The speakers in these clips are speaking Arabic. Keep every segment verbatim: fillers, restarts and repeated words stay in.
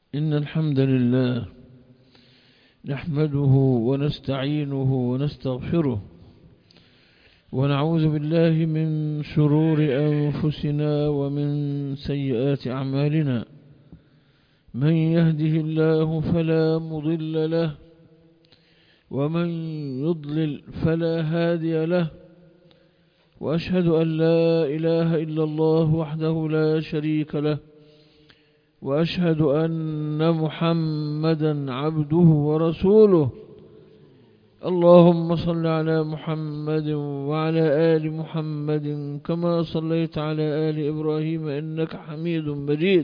إن الحمد لله نحمده ونستعينه ونستغفره ونعوذ بالله من شرور أنفسنا ومن سيئات أعمالنا. من يهده الله فلا مضل له ومن يضلل فلا هادي له، وأشهد أن لا إله إلا الله وحده لا شريك له، وأشهد أن محمدا عبده ورسوله. اللهم صل على محمد وعلى آل محمد كما صليت على آل إبراهيم إنك حميد مجيد.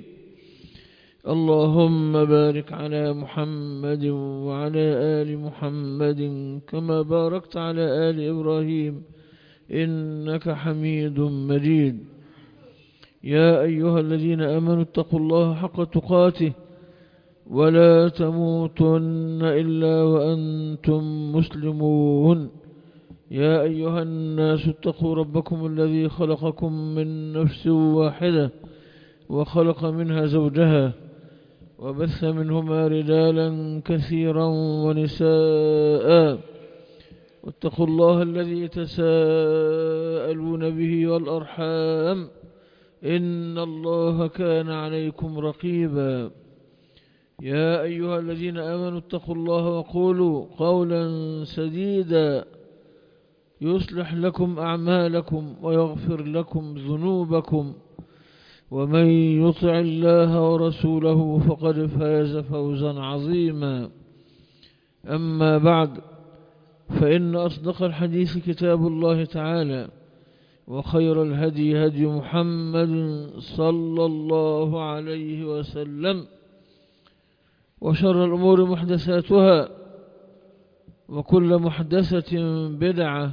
اللهم بارك على محمد وعلى آل محمد كما باركت على آل إبراهيم إنك حميد مجيد. يا أيها الذين آمنوا اتقوا الله حق تقاته ولا تموتن إلا وأنتم مسلمون. يا أيها الناس اتقوا ربكم الذي خلقكم من نفس واحدة وخلق منها زوجها وبث منهما رجالا كثيرا ونساء، واتقوا الله الذي تساءلون به والأرحام إن الله كان عليكم رقيبا. يا أيها الذين آمنوا اتقوا الله وقولوا قولا سديدا يصلح لكم أعمالكم ويغفر لكم ذنوبكم، ومن يطع الله ورسوله فقد فاز فوزا عظيما. أما بعد، فإن أصدق الحديث كتاب الله تعالى، وخير الهدي هدي محمد صلى الله عليه وسلم، وشر الأمور محدثاتها، وكل محدثة بدعة،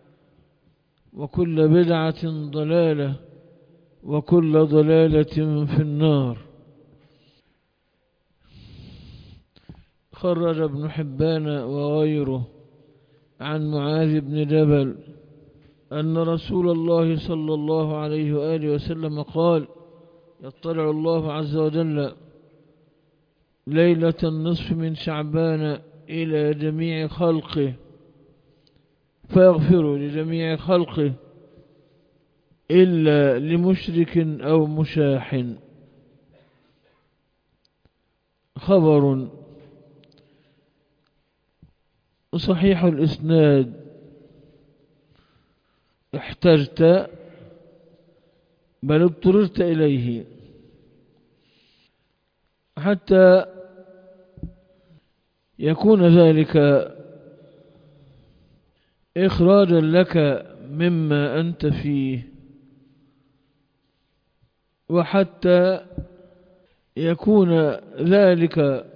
وكل بدعة ضلالة، وكل ضلالة في النار. خرج ابن حبان وغيره عن معاذ بن جبل أن رسول الله صلى الله عليه وآله وسلم قال: يطلع الله عز وجل ليلة النصف من شعبان إلى جميع خلقه فيغفر لجميع خلقه إلا لمشرك أو مشاح. خبر صحيح الإسناد، احتجت بل اضطررت إليه حتى يكون ذلك إخراجا لك مما أنت فيه، وحتى يكون ذلك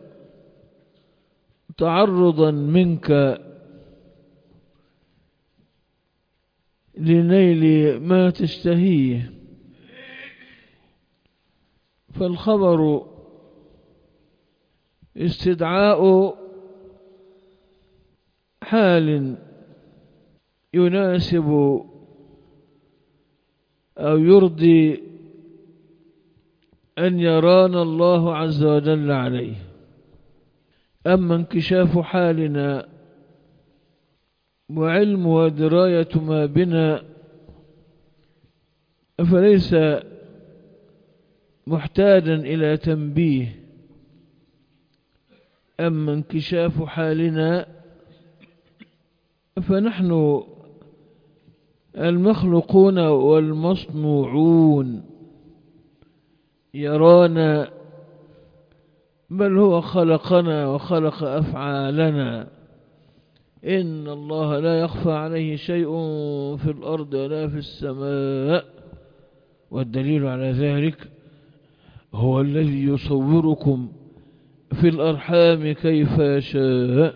تعرضا منك لنيل ما تشتهيه. فالخبر استدعاء حال يناسب أو يرضي أن يرانا الله عز وجل عليه. أما انكشاف حالنا وعلم ودراية ما بنا فليس محتاجا إلى تنبيه. أما انكشاف حالنا فنحن المخلوقون والمصنوعون يرانا، بل هو خلقنا وخلق أفعالنا. إن الله لا يخفى عليه شيء في الأرض ولا في السماء، والدليل على ذلك هو الذي يصوركم في الأرحام كيف يشاء.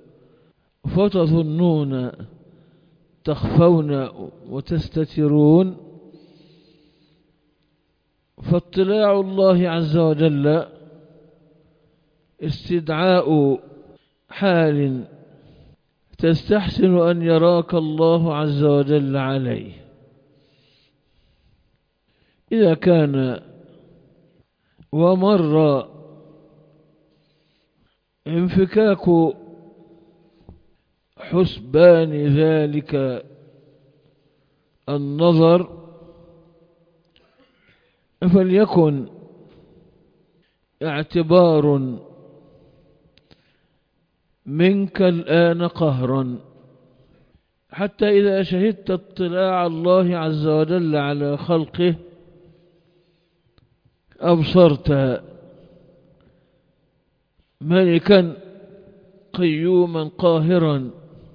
فتظنون تخفون وتستترون، فاطلاع الله عز وجل استدعاء حال تستحسن أن يراك الله عز وجل عليه. إذا كان ومر انفكاك حسبان ذلك النظر، فليكن اعتبار منك الآن قهرا، حتى إذا شهدت اطلاع الله عز وجل على خلقه أبصرت ملكا قيوما قاهرا،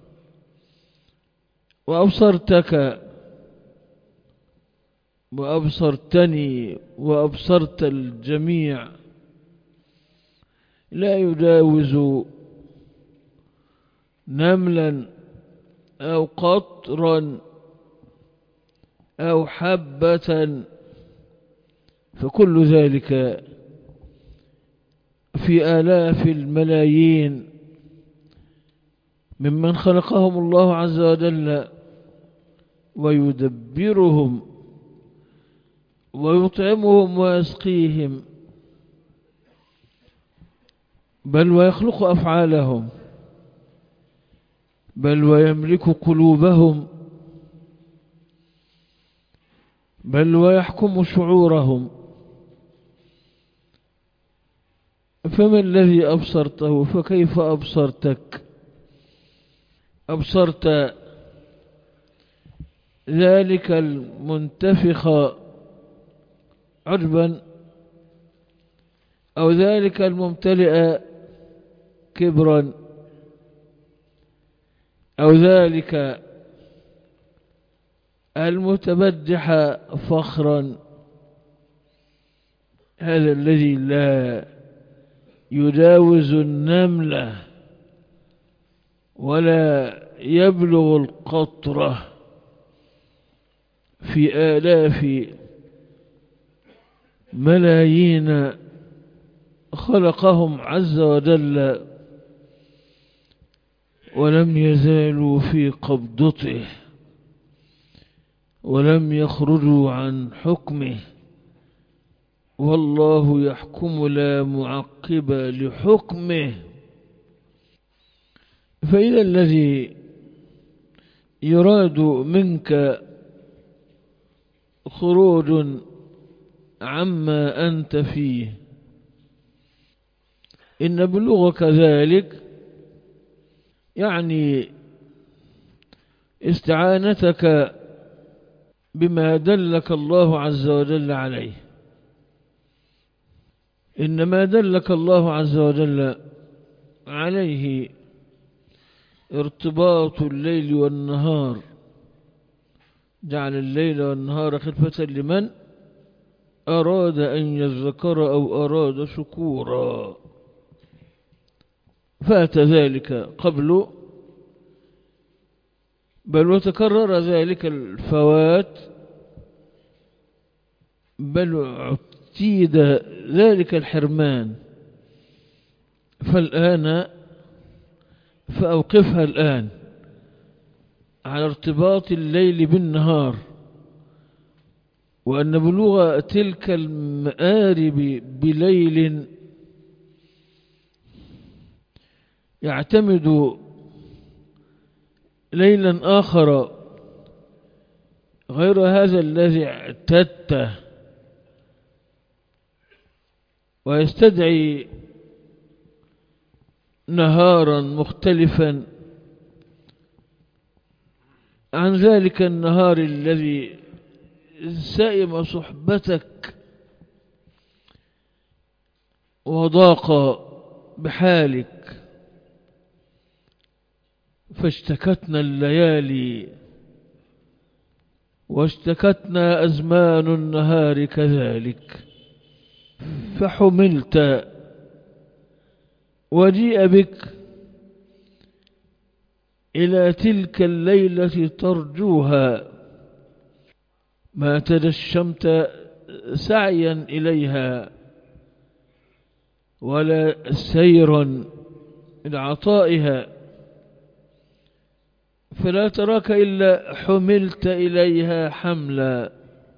وأبصرتك وأبصرتني وأبصرت الجميع لا يجاوز نملا أو قطرا أو حبة، فكل ذلك في آلاف الملايين ممن خلقهم الله عز وجل ويدبرهم ويطعمهم ويسقيهم، بل ويخلق أفعالهم، بل ويملك قلوبهم، بل ويحكم شعورهم. فما الذي أبصرته؟ فكيف أبصرتك؟ أبصرت ذلك المنتفخ عجبا، أو ذلك الممتلئ كبرا، أو ذلك المتبجح فخرا؟ هذا الذي لا يجاوز النملة ولا يبلغ القطرة في آلاف ملايين خلقهم عز وجل ولم يزالوا في قبضته ولم يخرجوا عن حكمه، والله يحكم لا معقب لحكمه. فإذا الذي يراد منك خروج عما أنت فيه إن بلوغك ذلك يعني استعانتك بما دلك الله عز وجل عليه. إنما دلك الله عز وجل عليه ارتباط الليل والنهار، جعل الليل والنهار خلفة لمن أراد أن يذكر أو أراد شكورا، فات ذلك قبل، بل وتكرر ذلك الفوات، بل اعتيد ذلك الحرمان. فالآن فأوقفها الآن على ارتباط الليل بالنهار، وأن بلوغ تلك المآرب بليل يعتمد ليلا آخر غير هذا الذي اعتدته، ويستدعي نهارا مختلفا عن ذلك النهار الذي سائم صحبتك وضاق بحالك. فاشتكتنا الليالي واشتكتنا أزمان النهار كذلك، فحملت وجيء بك إلى تلك الليلة ترجوها، ما تدشمت سعيا إليها ولا سيرا لعطائها، فلا تراك إلا حملت إليها حملا.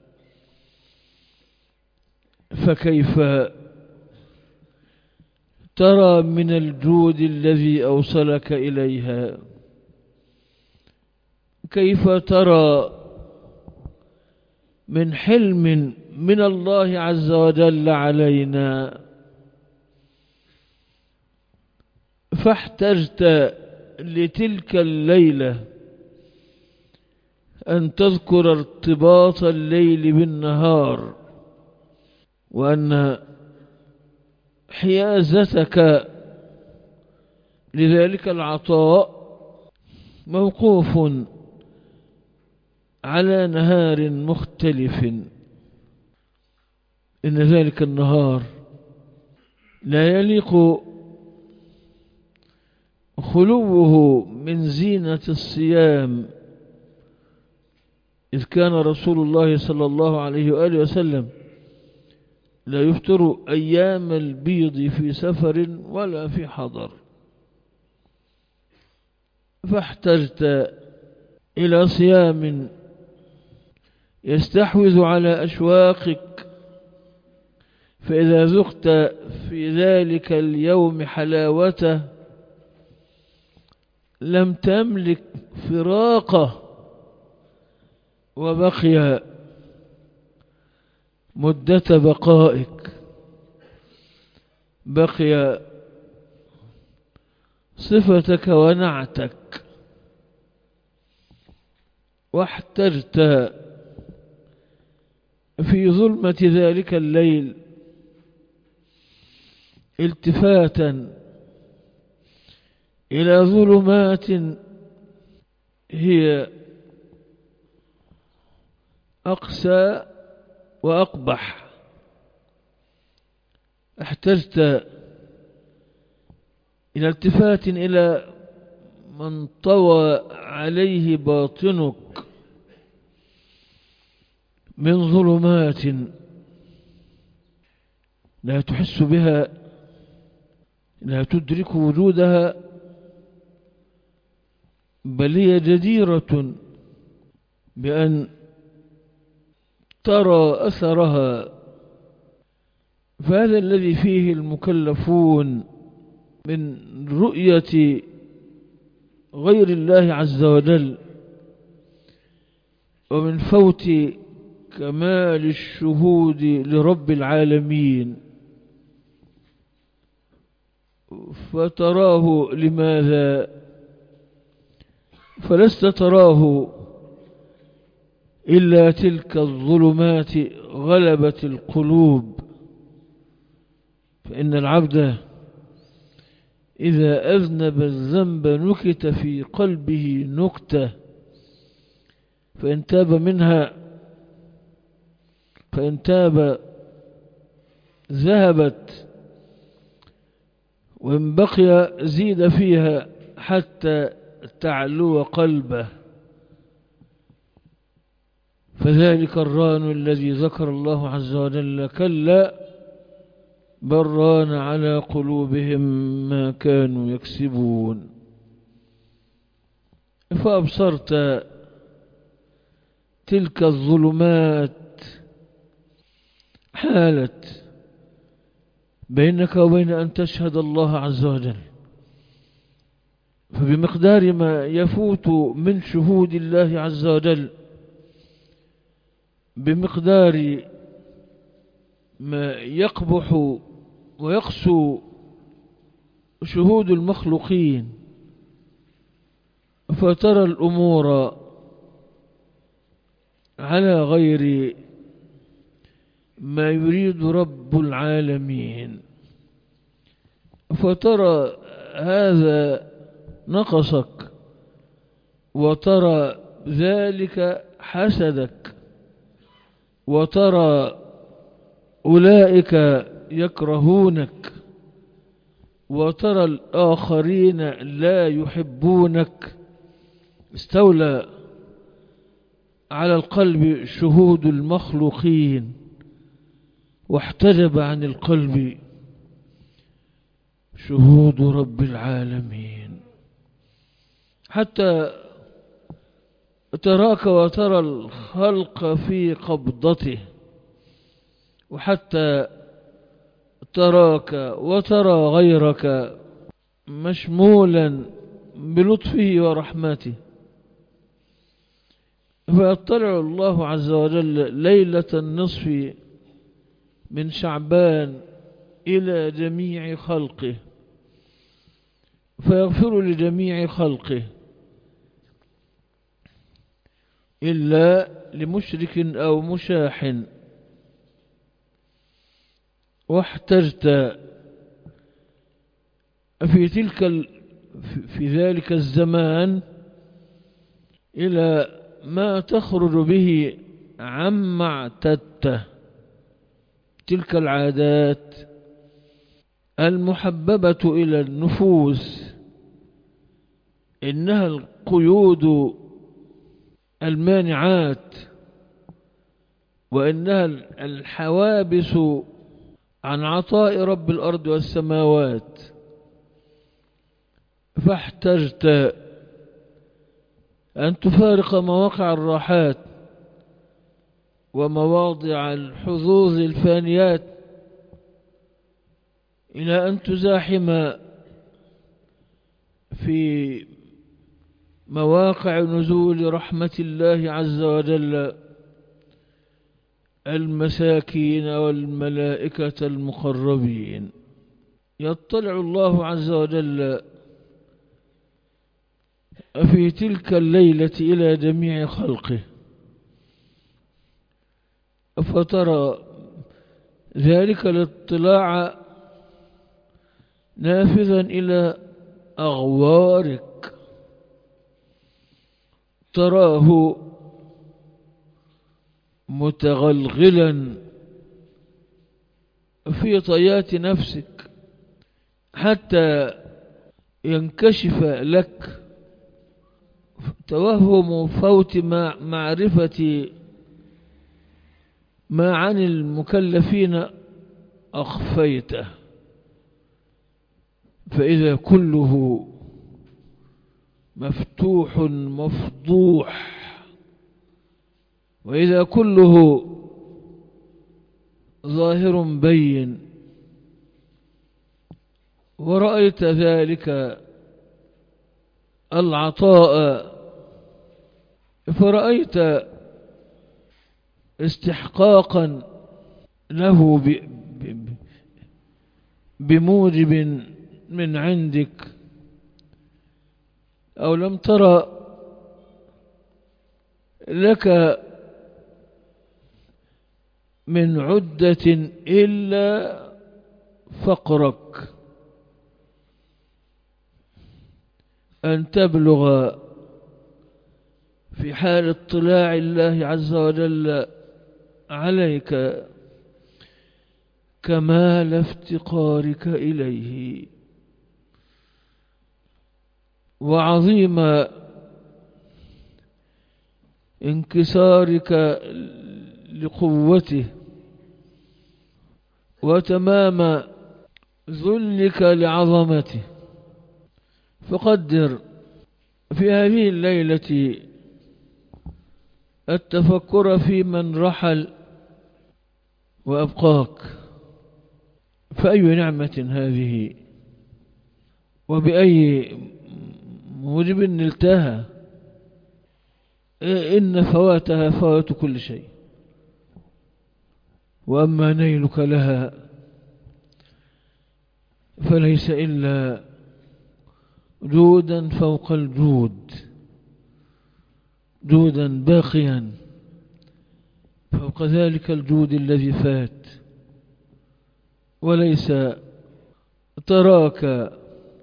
فكيف ترى من الجود الذي أوصلك إليها؟ كيف ترى من حلم من الله عز وجل علينا؟ فاحتجت لتلك الليلة أن تذكر ارتباط الليل بالنهار، وأن حيازتك لذلك العطاء موقوف على نهار مختلف. إن ذلك النهار لا يليق خلوه من زينة الصيام، إذ كان رسول الله صلى الله عليه وآله وسلم لا يفطر أيام البيض في سفر ولا في حضر. فاحتجت إلى صيام يستحوذ على أشواقك، فإذا ذقت في ذلك اليوم حلاوته لم تملك فراقه، وبقي مدة بقائك، بقي صفتك ونعتك. واحتجت في ظلمة ذلك الليل التفاتا إلى ظلمات هي أقسى وأقبح. احتجت إلى التفات إلى من طوى عليه باطنك من ظلمات لا تحس بها، لا تدرك وجودها، بل هي جديرة بأن ترى أثرها. فهذا الذي فيه المكلفون من رؤية غير الله عز وجل، ومن فوت كمال الشهود لرب العالمين. فتراه لماذا؟ فلست تراه إلا تلك الظلمات غلبت القلوب. فإن العبد إذا أذنب الذنب نكت في قلبه نكتة، فإن تاب منها فإن تاب ذهبت، وإن بقي زيد فيها حتى تعلو قلبه. فذلك الران الذي ذكر الله عز وجل كلا بل ران على قلوبهم ما كانوا يكسبون. فأبصرت تلك الظلمات حالت بينك وبين أن تشهد الله عز وجل. فبمقدار ما يفوت من شهود الله عز وجل، بمقدار ما يقبح ويقسو شهود المخلوقين، فترى الأمور على غير ما يريد رب العالمين. فترى هذا نقصك، وترى ذلك حسدك، وترى أولئك يكرهونك، وترى الآخرين لا يحبونك. استولى على القلب شهود المخلوقين، واحتجب عن القلب شهود رب العالمين، حتى تراك وترى الخلق في قبضته، وحتى تراك وترى غيرك مشمولا بلطفه ورحمته، فيطلع الله عز وجل ليلة النصف من شعبان إلى جميع خلقه فيغفر لجميع خلقه إلا لمشرك أو مشاح. واحتجت في تلك ال... في ذلك الزمان إلى ما تخرج به عما اعتدته، تلك العادات المحببة إلى النفوس، إنها القيود المانعات، وإنها الحوابس عن عطاء رب الأرض والسماوات. فاحتجت أن تفارق مواقع الراحات ومواضع الحظوظ الفانيات إلى أن تزاحم في مواقع نزول رحمة الله عز وجل المساكين والملائكة المقربين. يطلع الله عز وجل في تلك الليلة إلى جميع خلقه، فترى ذلك الاطلاع نافذا إلى أغوارك، تراه متغلغلا في طيات نفسك حتى ينكشف لك توهم فوت معرفة ما عن المكلفين أخفيته، فإذا كله مفتوح مفضوح، وإذا كله ظاهر بين، ورأيت ذلك العطاء، فرأيت استحقاقا له بموجب من عندك، أو لم ترى لك من عدة إلا فقرك، أن تبلغ في حال اطلاع الله عز وجل عليك كمال افتقارك إليه، وعظيم انكسارك لقوته، وتمام ذلك لعظمته. فقدر في هذه الليلة التفكر في من رحل وأبقاك، فأي نعمة هذه، وبأي موجب نلتها، إن فواتها فوات كل شيء، وأما نيلك لها فليس إلا جودا فوق الجود، جودا باقيا فوق ذلك الجود الذي فات، وليس تراك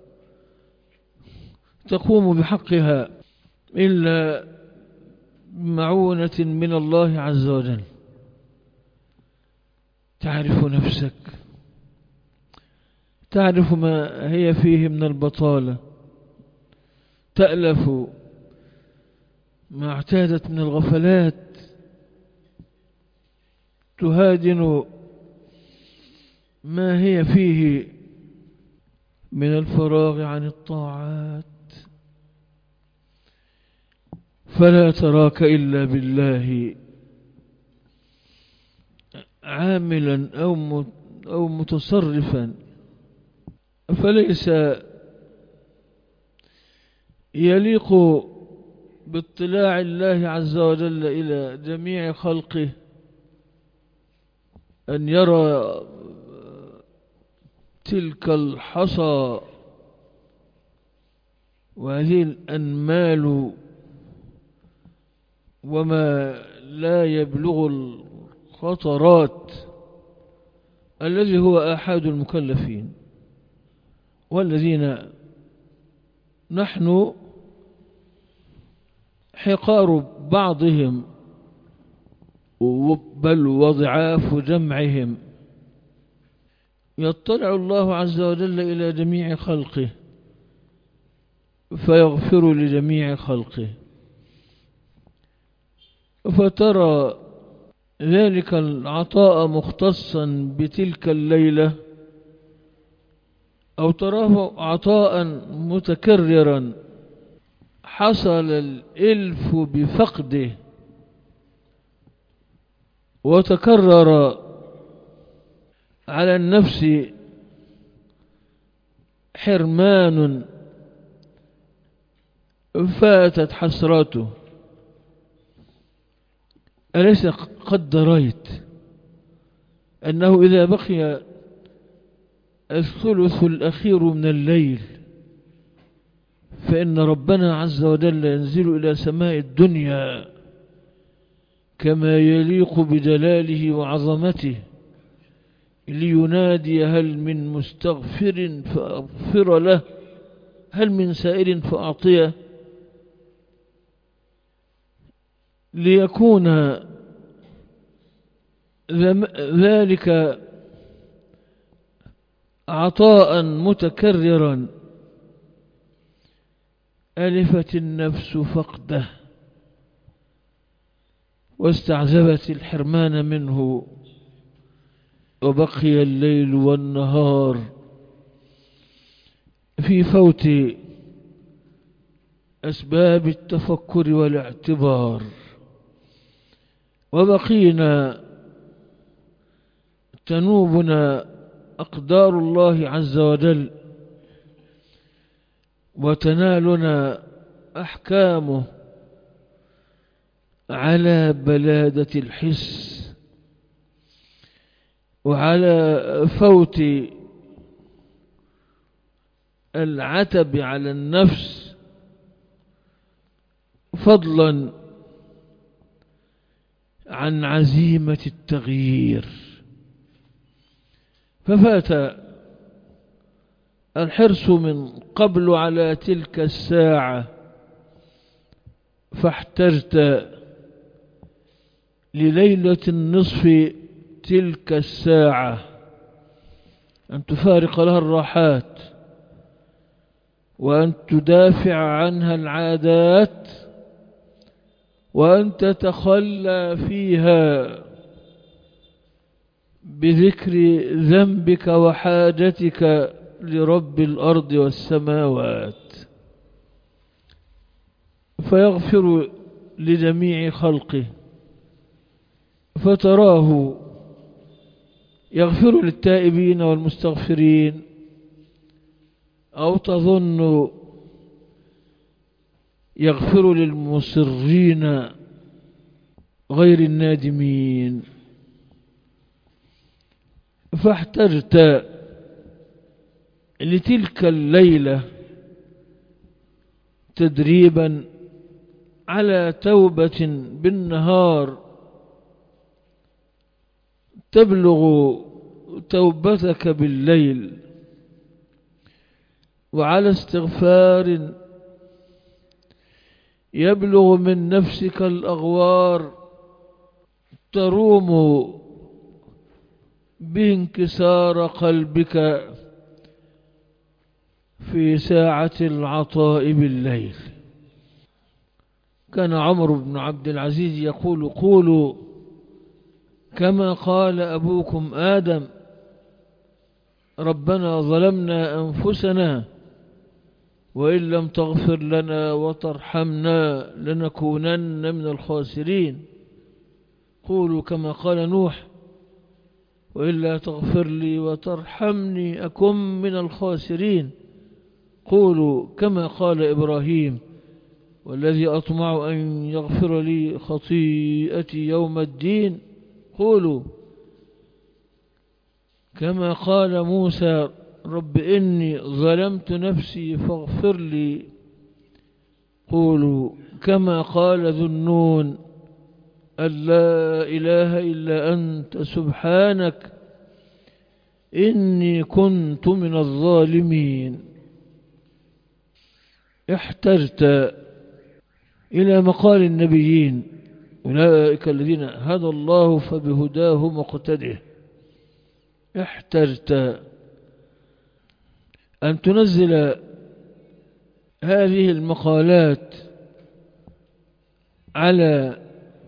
تقوم بحقها إلا بمعونة من الله عز وجل. تعرف نفسك، تعرف ما هي فيه من البطالة، تألف ما اعتادت من الغفلات، تهادن ما هي فيه من الفراغ عن الطاعات، فلا تراك إلا بالله عاملا أو أو متصرفا، فليس يليق باطلاع الله عز وجل إلى جميع خلقه أن يرى تلك الحصى وهذه الأنمال وما لا يبلغ الخطرات الذي هو أحد المكلفين، والذين نحن حقار بعضهم بل وضعاف جمعهم. يطلع الله عز وجل إلى جميع خلقه فيغفر لجميع خلقه، فترى ذلك العطاء مختصا بتلك الليلة، أو تراه عطاء متكررا حصل الإلف بفقده وتكرر على النفس حرمان فاتت حسراته. أليس قد دريت أنه إذا بقي الثلث الأخير من الليل فإن ربنا عز وجل ينزل إلى سماء الدنيا كما يليق بجلاله وعظمته لينادي هل من مستغفر فأغفر له، هل من سائل فأعطيه، ليكون ذلك عطاء متكررا. ألفت النفس فقده واستعذبت الحرمان منه، وبقي الليل والنهار في فوت أسباب التفكر والاعتبار، وبقينا تنوبنا أقدار الله عز وجل وتنالنا أحكامه على بلادة الحس وعلى فوت العتب على النفس، فضلا عن عزيمة التغيير. ففات الحرص من قبل على تلك الساعة، فاحتجت لليلة النصف تلك الساعة أن تفارق لها الراحات وأن تدافع عنها العادات وأن تتخلى فيها بذكر ذنبك وحاجتك لرب الأرض والسماوات، فيغفر لجميع خلقه، فتراه يغفر للتائبين والمستغفرين، أو تظن يغفر للمصرين غير النادمين. فاحتجت لتلك الليلة تدريبا على توبة بالنهار تبلغ توبتك بالليل، وعلى استغفار يبلغ من نفسك الأغوار تروم بانكسار قلبك في ساعة العطاء بالليل. كان عمر بن عبد العزيز يقول: قولوا كما قال أبوكم آدم: ربنا ظلمنا أنفسنا وإن لم تغفر لنا وترحمنا لنكونن من الخاسرين. قولوا كما قال نوح: وإلا تغفر لي وترحمني أكن من الخاسرين. قولوا كما قال إبراهيم والذي أطمع أن يغفر لي خطيئتي يوم الدين. قولوا كما قال موسى رب إني ظلمت نفسي فاغفر لي. قولوا كما قال ذو النون أن لا إله إلا أنت سبحانك إني كنت من الظالمين. احتجت إلى مقال النبيين أولئك الذين هدى الله فبهداه مقتده. احتجت أن تنزل هذه المقالات على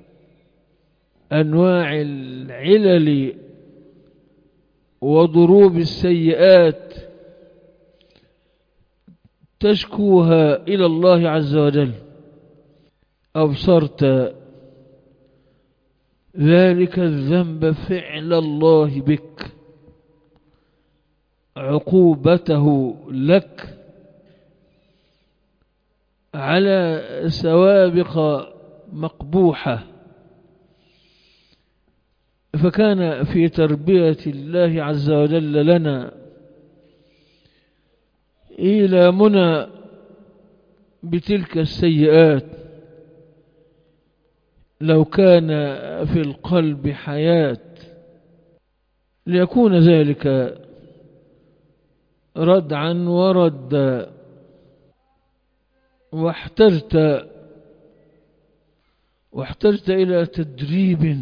أنواع العلل وضروب السيئات تشكوها إلى الله عز وجل. أبصرت ذلك الذنب فعل الله بك، عقوبته لك على سوابق مقبوحة. فكان في تربية الله عز وجل لنا إيلامنا بتلك السيئات لو كان في القلب حياة ليكون ذلك ردعا وردا. واحتجت واحتجت إلى تدريب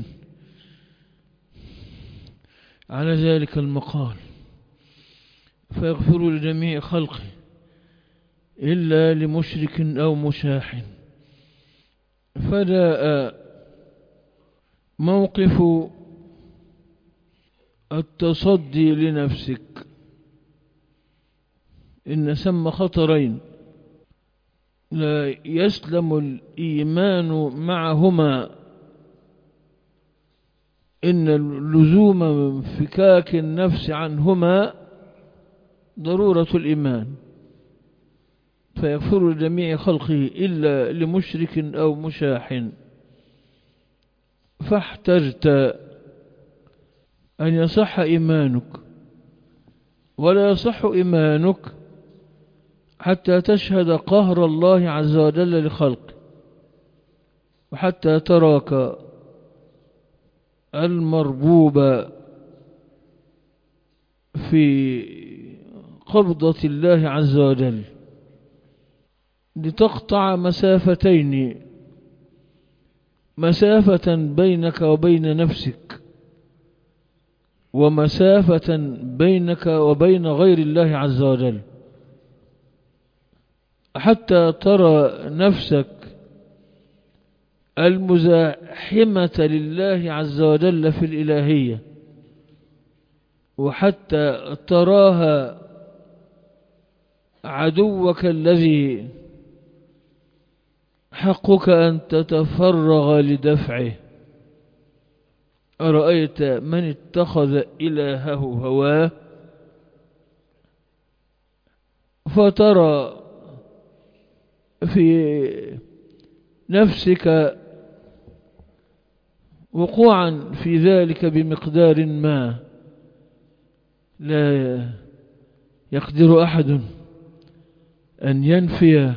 على ذلك المقال فيغفر لجميع خلقه إلا لمشرك أو مشاح. فجاء موقف التصدي لنفسك. إن ثم خطرين لا يسلم الإيمان معهما. إن لزوم انفكاك النفس عنهما ضرورة الإيمان، فيغفر لجميع خلقه إلا لمشرك أو مشاح. فاحتجت أن يصح إيمانك، ولا يصح إيمانك حتى تشهد قهر الله عز وجل لخلقه، وحتى تراك المربوب في قبضة الله عز وجل، لتقطع مسافتين: مسافة بينك وبين نفسك، ومسافة بينك وبين غير الله عز وجل، حتى ترى نفسك المزاحمة لله عز وجل في الإلهية، وحتى تراها عدوك الذي حقك أن تتفرغ لدفعه. أرأيت من اتخذ إلهه هواه؟ فترى في نفسك وقوعا في ذلك بمقدار ما لا يقدر أحد أن ينفي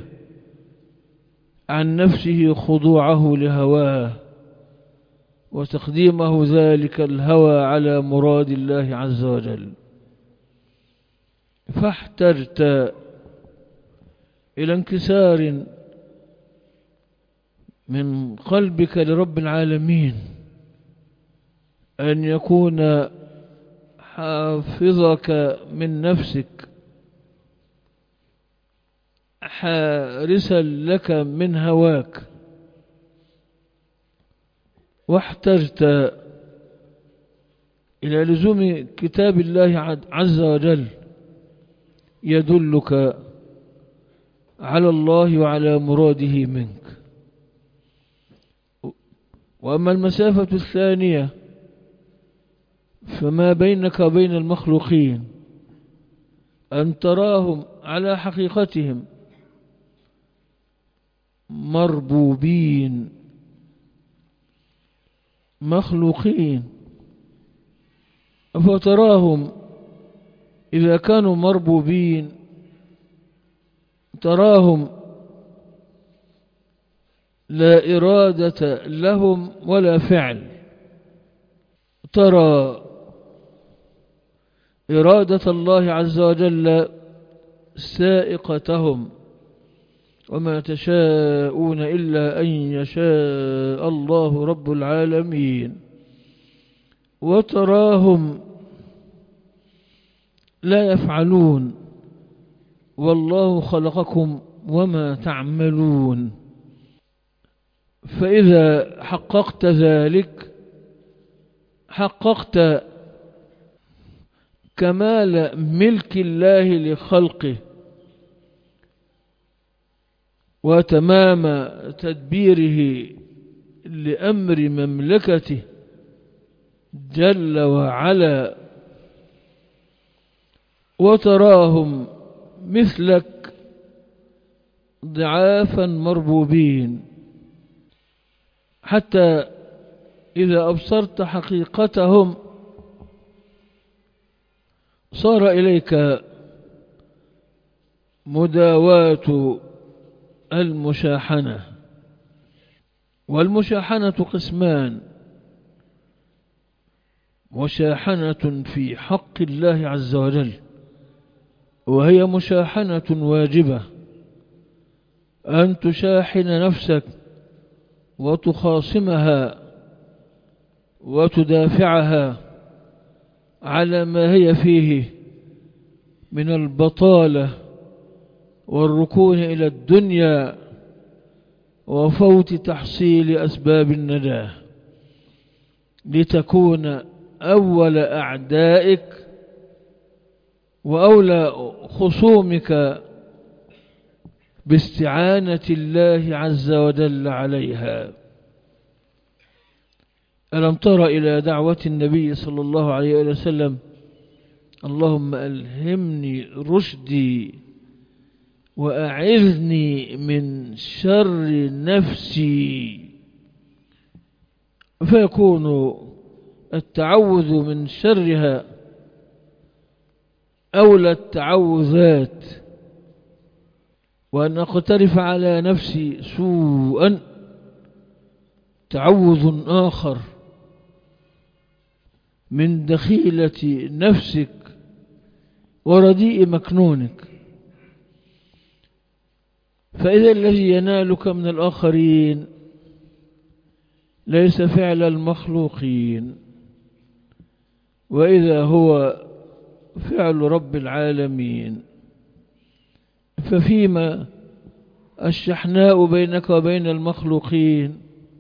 عن نفسه خضوعه لهواه وتقديمه ذلك الهوى على مراد الله عز وجل. فاحتجت إلى انكسار من قلبك لرب العالمين أن يكون حافظك من نفسك، حارسا لك من هواك. واحتجت إلى لزوم كتاب الله عز وجل يدلك على الله وعلى مراده منك. وأما المسافة الثانية فما بينك وبين المخلوقين أن تراهم على حقيقتهم مربوبين مخلوقين، فتراهم إذا كانوا مربوبين تراهم لا إرادة لهم ولا فعل، ترى إرادة الله عز وجل سائقتهم، وما تشاءون إلا أن يشاء الله رب العالمين. وتراهم لا يفعلون، والله خلقكم وما تعملون. فإذا حققت ذلك حققت كمال ملك الله لخلقه وتمام تدبيره لأمر مملكته جل وعلا. وتراهم مثلك ضعافا مربوبين، حتى إذا أبصرت حقيقتهم صار إليك مداواة المشاحنة. والمشاحنة قسمان: مشاحنة في حق الله عز وجل، وهي مشاحنة واجبة، أن تشاحن نفسك وتخاصمها وتدافعها على ما هي فيه من البطالة والركون إلى الدنيا وفوت تحصيل أسباب النجاة، لتكون أول أعدائك وأولى خصومك باستعانة الله عز وجل عليها. ألم تر إلى دعوة النبي صلى الله عليه وسلم: اللهم ألهمني رشدي وأعذني من شر نفسي. فيكون التعوذ من شرها أولى التعوذات، وأن أقترف على نفسي سوءا تعوذ آخر من دخيلة نفسك ورديء مكنونك. فإذا الذي ينالك من الآخرين ليس فعل المخلوقين، وإذا هو فعل رب العالمين. ففيما الشحناء بينك وبين المخلوقين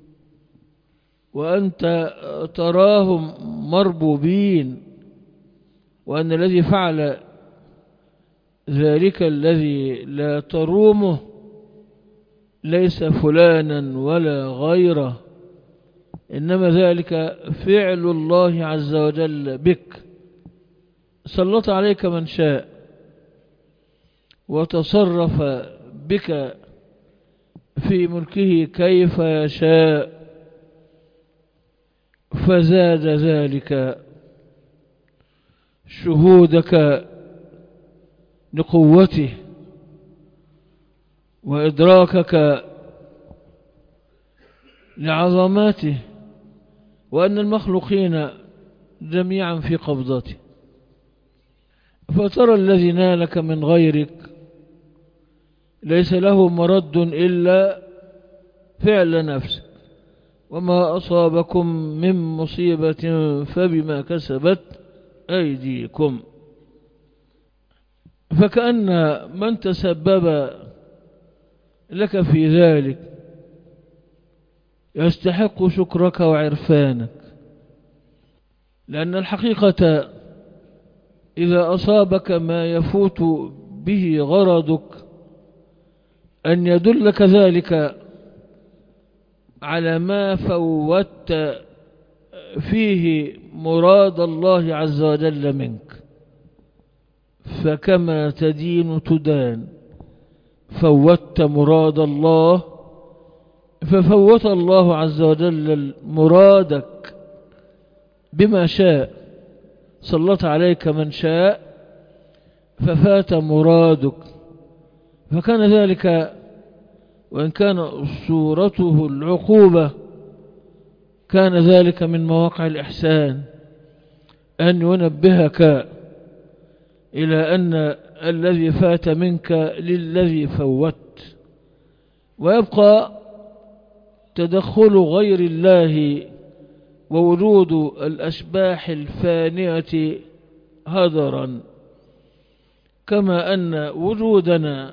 وأنت تراهم مربوبين، وأن الذي فعل ذلك الذي لا ترومه ليس فلانا ولا غيره، إنما ذلك فعل الله عز وجل بك. سلط عليك من شاء وتصرف بك في ملكه كيف يشاء، فزاد ذلك شهودك لقوته وإدراكك لعظماته، وأن المخلوقين جميعا في قبضته. فترى الذي نالك من غيرك ليس له مرد إلا فعل نفسك، وما أصابكم من مصيبة فبما كسبت أيديكم. فكأن من تسبب لك في ذلك يستحق شكرك وعرفانك، لأن الحقيقة إذا أصابك ما يفوت به غرضك أن يدلك ذلك على ما فوت فيه مراد الله عز وجل منك، فكما تدين تدان. فوت مراد الله ففوت الله عز وجل مرادك بما شاء، سلط عليك من شاء ففات مرادك. فكان ذلك وإن كان صورته العقوبة كان ذلك من مواقع الإحسان، أن ينبهك إلى أن الذي فات منك للذي فوت. ويبقى تدخل غير الله ووجود الأشباح الفانية هدرا، كما أن وجودنا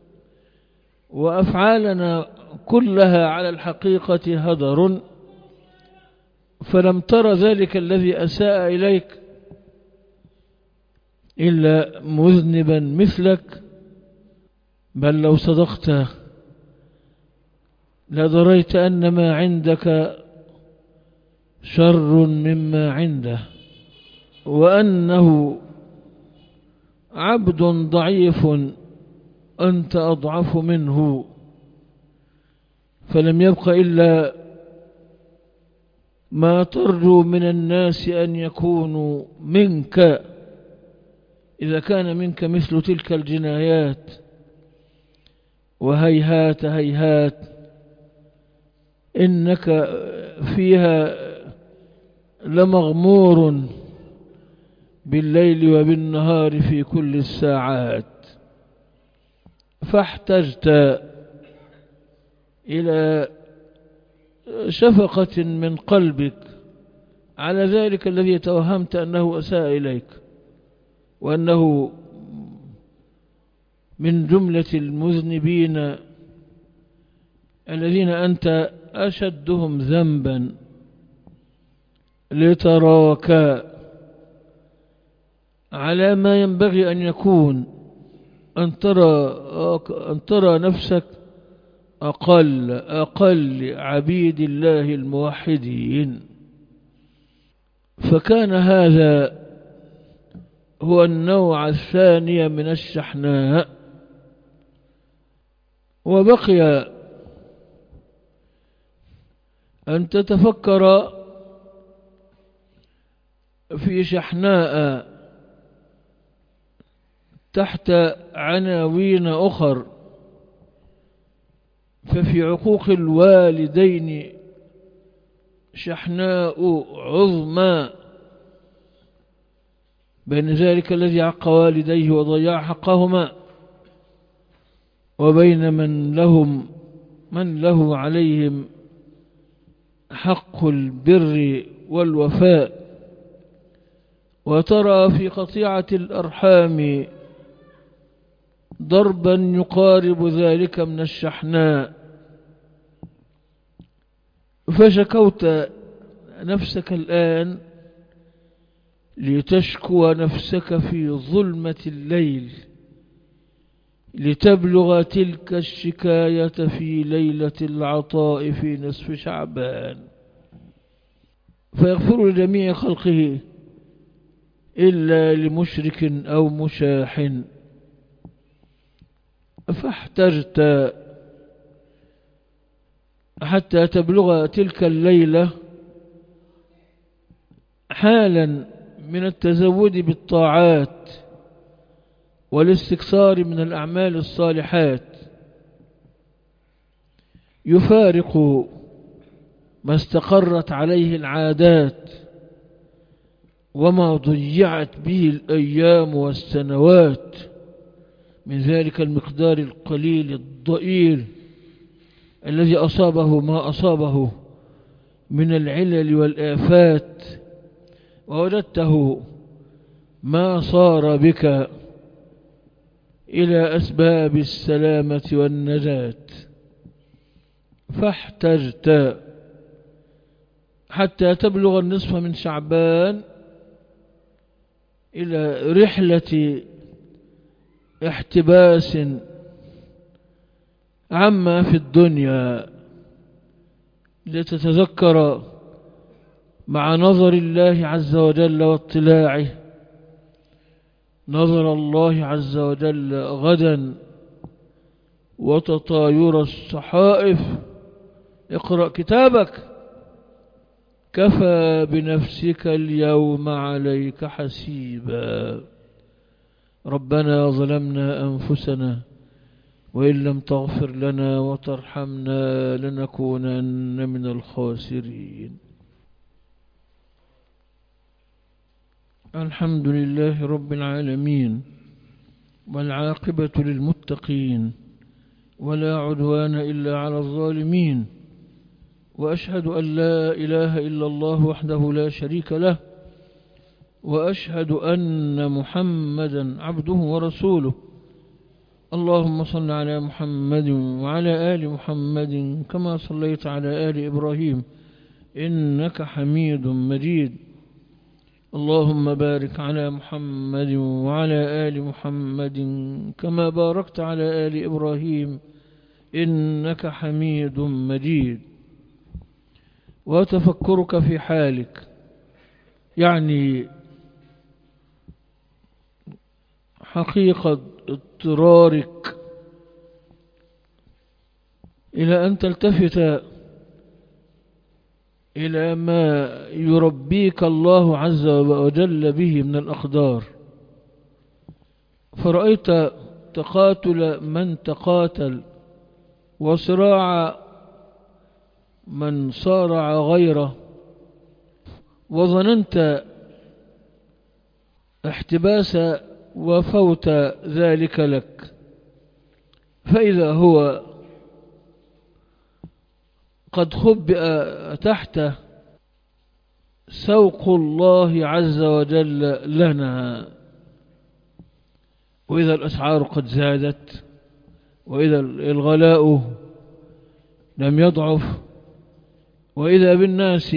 وأفعالنا كلها على الحقيقة هدر. فلم تر ذلك الذي أساء إليك إلا مذنبا مثلك، بل لو صدقت لدريت أن ما عندك شر مما عنده، وأنه عبد ضعيف أنت أضعف منه. فلم يبق إلا ما ترجو من الناس أن يكونوا منك، إذا كان منك مثل تلك الجنايات. وهيهات هيهات إنك فيها لمغمور بالليل وبالنهار في كل الساعات. فاحتجت إلى شفقة من قلبك على ذلك الذي توهمت أنه أساء إليك، وأنه من جملة المذنبين الذين أنت أشدهم ذنبا، لتراك على ما ينبغي أن يكون، أن ترى, أن ترى نفسك أقل أقل عبيد الله الموحدين. فكان هذا هو النوع الثاني من الشحناء. وبقي أن تتفكر في شحناء تحت عناوين أخر. ففي عقوق الوالدين شحناء عظمى، بين ذلك الذي عق والديه وضيع حقهما، وبين من لهم من له عليهم حق البر والوفاء. وترى في قطيعة الأرحام ضربا يقارب ذلك من الشحناء. فشكوت نفسك الآن لتشكو نفسك في ظلمة الليل، لتبلغ تلك الشكاية في ليلة العطاء في نصف شعبان، فيغفر لجميع خلقه إلا لمشرك أو مشاح. فاحتجت حتى تبلغ تلك الليلة حالا من التزود بالطاعات والاستكثار من الأعمال الصالحات، يفارق ما استقرت عليه العادات وما ضيعت به الأيام والسنوات من ذلك المقدار القليل الضئيل الذي أصابه ما أصابه من العلل والآفات، ووجدته ما صار بك إلى أسباب السلامة والنجاة. فاحتجت حتى تبلغ النصف من شعبان إلى رحلة احتباس عما في الدنيا، لتتذكر مع نظر الله عز وجل واطلاعه، نظر الله عز وجل غدا وتطاير الصحائف. اقرأ كتابك، كفى بنفسك اليوم عليك حسيبا. ربنا ظلمنا أنفسنا وإن لم تغفر لنا وترحمنا لنكونن من الخاسرين. الحمد لله رب العالمين، والعاقبة للمتقين، ولا عدوان إلا على الظالمين، وأشهد أن لا إله إلا الله وحده لا شريك له، وأشهد أن محمدا عبده ورسوله. اللهم صل على محمد وعلى آل محمد كما صليت على آل إبراهيم إنك حميد مجيد. اللهم بارك على محمد وعلى آل محمد كما باركت على آل إبراهيم إنك حميد مجيد. وتفكرك في حالك، يعني حقيقة اضطرارك إلى أن تلتفت إلى ما يربيك الله عز وجل به من الأقدار، فرأيت تقاتل من تقاتل وصراع من صارع غيره، وظننت احتباس وفوت ذلك لك، فإذا هو قد خبئ تحت سوق الله عز وجل لنا. وإذا الأسعار قد زادت، وإذا الغلاء لم يضعف، وإذا بالناس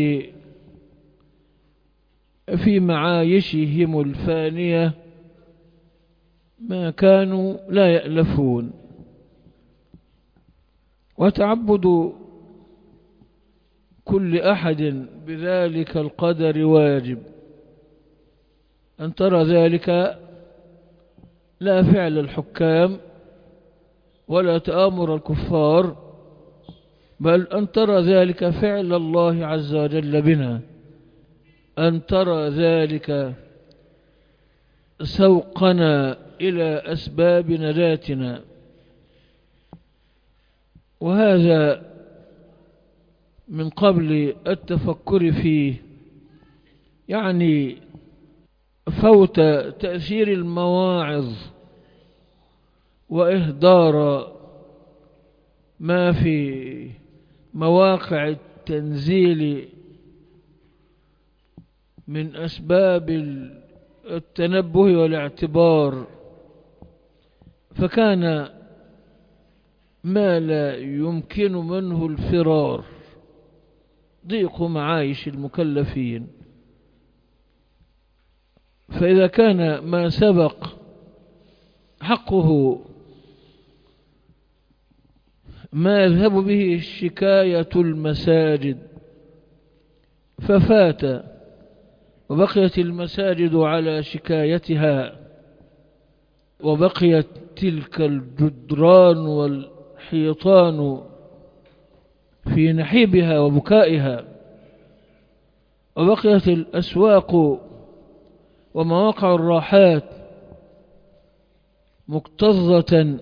في معايشهم الفانية ما كانوا لا يألفون. وتعبد كل أحد بذلك القدر واجب. أن ترى ذلك لا فعل الحكام ولا تآمر الكفار، بل أن ترى ذلك فعل الله عز وجل بنا، أن ترى ذلك سوقنا إلى أسباب نجاتنا. وهذا من قبل التفكر فيه، يعني فوت تأثير المواعظ وإهدار ما في مواقع التنزيل من أسباب التنبه والاعتبار، فكان ما لا يمكن منه الفرار، ضيق معايش المكلفين. فإذا كان ما سبق حقه ما يذهب به شكاية المساجد ففات، وبقيت المساجد على شكايتها، وبقيت تلك الجدران والحيطان في نحيبها وبكائها، وبقيت الأسواق ومواقع الراحات مكتظة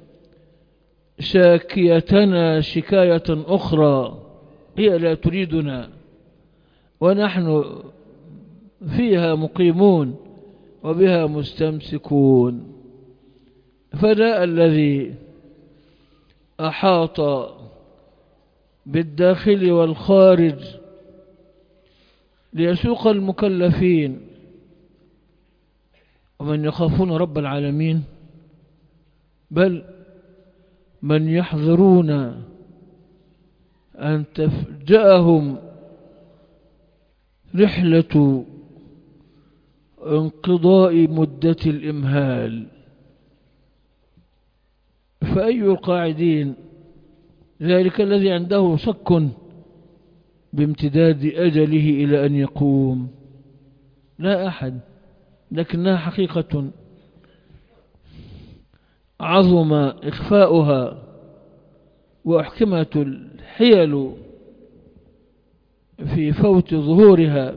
شاكيتنا شكاية أخرى هي لا تريدنا، ونحن فيها مقيمون وبها مستمسكون. فجاء الذي أحاط بالداخل والخارج ليسوق المكلفين، ومن يخافون رب العالمين، بل من يحذرون أن تفجأهم رحلة انقضاء مدة الإمهال. فأي القاعدين ذلك الذي عنده صك بامتداد أجله إلى أن يقوم، لا أحد، لكنها حقيقة عظم إخفاؤها وأحكمت الحيل في فوت ظهورها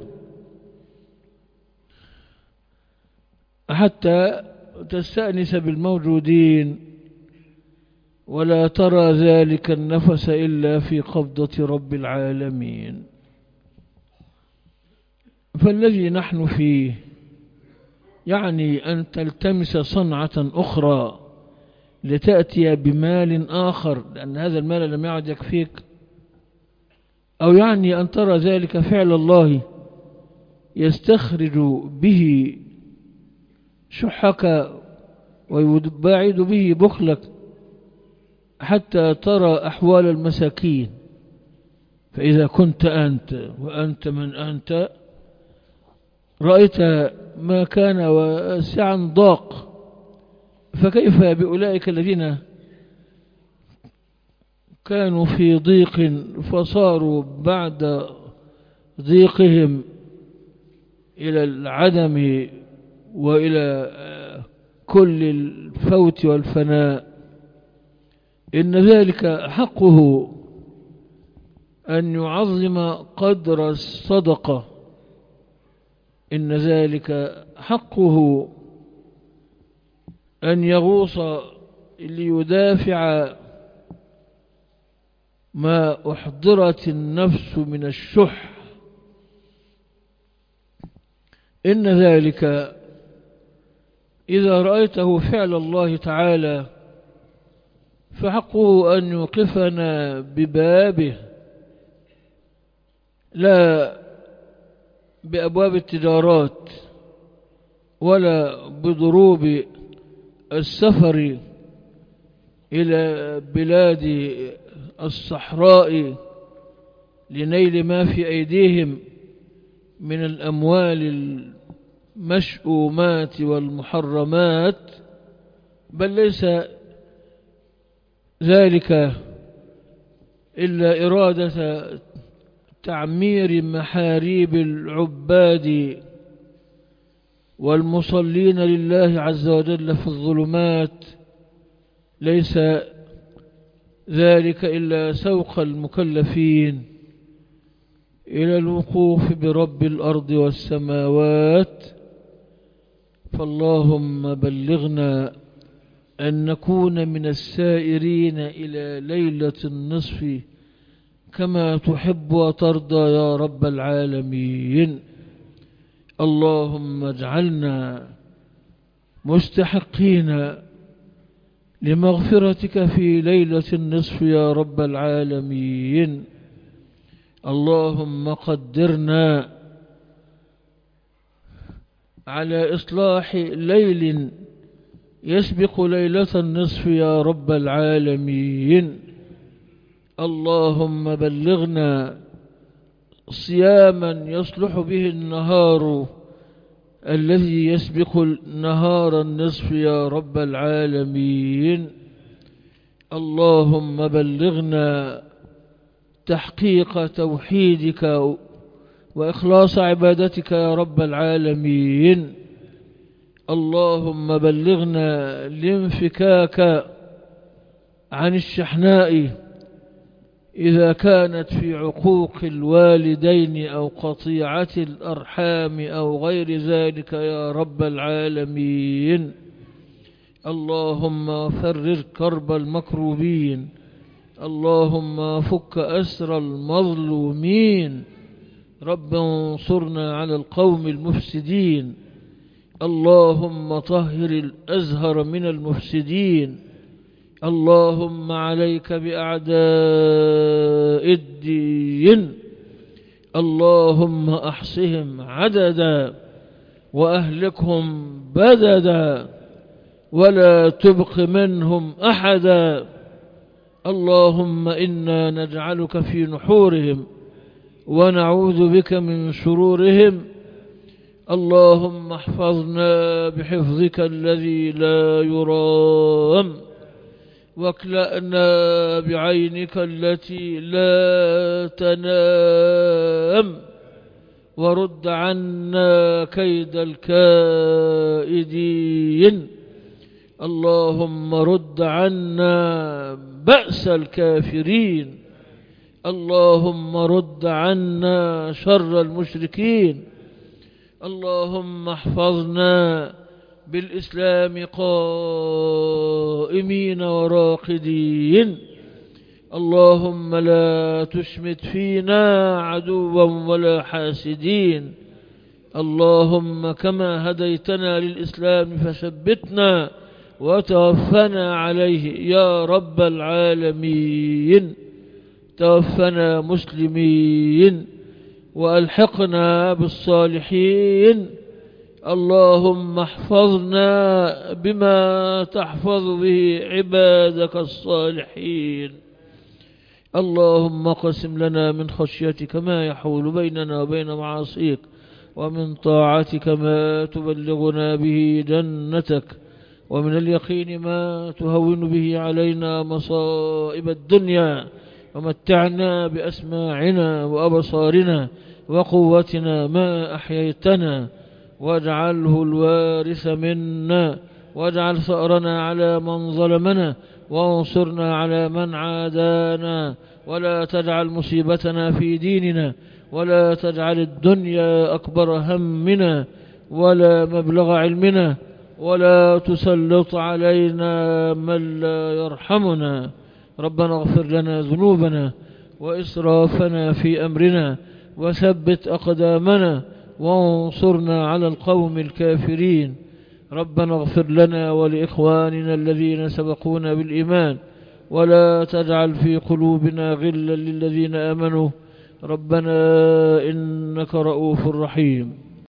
حتى تستأنس بالموجودين ولا ترى ذلك النفس إلا في قبضة رب العالمين. فالذي نحن فيه يعني أن تلتمس صنعة أخرى لتأتي بمال آخر لأن هذا المال لم يعد يكفيك، أو يعني أن ترى ذلك فعل الله يستخرج به شحك ويباعد به بخلك حتى ترى أحوال المساكين. فإذا كنت أنت وأنت من أنت رأيت ما كان واسعا ضاق، فكيف بأولئك الذين كانوا في ضيق فصاروا بعد ضيقهم إلى العدم وإلى كل الفوت والفناء. إن ذلك حقه أن يعظم قدر الصدقة، إن ذلك حقه أن يغوص ليدافع ما أحضرت النفس من الشح. إن ذلك إذا رأيته فعل الله تعالى فحقه أن يوقفنا ببابه، لا بأبواب التجارات ولا بضروب السفر إلى بلاد الصحراء لنيل ما في أيديهم من الأموال المشؤومات والمحرمات، بل ليس ذلك إلا إرادة تعمير محاريب العباد والمصلين لله عز وجل في الظلمات، ليس ذلك إلا سوق المكلفين إلى الوقوف برب الأرض والسماوات. فاللهم بلغنا أن نكون من السائرين إلى ليلة النصف كما تحب وترضى يا رب العالمين. اللهم اجعلنا مستحقين لمغفرتك في ليلة النصف يا رب العالمين. اللهم قدرنا على إصلاح ليل يسبق ليلة النصف يا رب العالمين. اللهم بلغنا صياما يصلح به النهار الذي يسبق نهار النصف يا رب العالمين. اللهم بلغنا تحقيق توحيدك وإخلاص عبادتك يا رب العالمين. اللهم بلغنا الانفكاك عن الشحناء إذا كانت في عقوق الوالدين أو قطيعة الأرحام أو غير ذلك يا رب العالمين. اللهم فرج كرب المكروبين، اللهم فك أسر المظلومين، رب انصرنا على القوم المفسدين. اللهم طهر الأزهر من المفسدين. اللهم عليك بأعداء الدين، اللهم أحصهم عددا وأهلكهم بددا ولا تبق منهم أحدا. اللهم إنا نجعلك في نحورهم ونعوذ بك من شرورهم. اللهم احفظنا بحفظك الذي لا يرام، واكلأنا بعينك التي لا تنام، ورد عنا كيد الكائدين. اللهم رد عنا بأس الكافرين. اللهم رد عنا شر المشركين. اللهم احفظنا بالإسلام قائمين وراقدين. اللهم لا تشمت فينا عدوا ولا حاسدين. اللهم كما هديتنا للإسلام فثبتنا وتوفنا عليه يا رب العالمين. توفنا مسلمين وألحقنا بالصالحين. اللهم احفظنا بما تحفظ به عبادك الصالحين. اللهم اقسم لنا من خشيتك ما يحول بيننا وبين معاصيك، ومن طاعتك ما تبلغنا به جنتك، ومن اليقين ما تهون به علينا مصائب الدنيا، ومتعنا بأسماعنا وأبصارنا وقوتنا ما أحييتنا، واجعله الوارث منا، واجعل ثأرنا على من ظلمنا، وانصرنا على من عادانا، ولا تجعل مصيبتنا في ديننا، ولا تجعل الدنيا أكبر همنا ولا مبلغ علمنا، ولا تسلط علينا من لا يرحمنا. ربنا اغفر لنا ذنوبنا وإسرافنا في أمرنا، وثبت أقدامنا، وانصرنا على القوم الكافرين. ربنا اغفر لنا ولإخواننا الذين سبقونا بالإيمان، ولا تجعل في قلوبنا غلا للذين آمنوا. ربنا إنك رؤوف رحيم.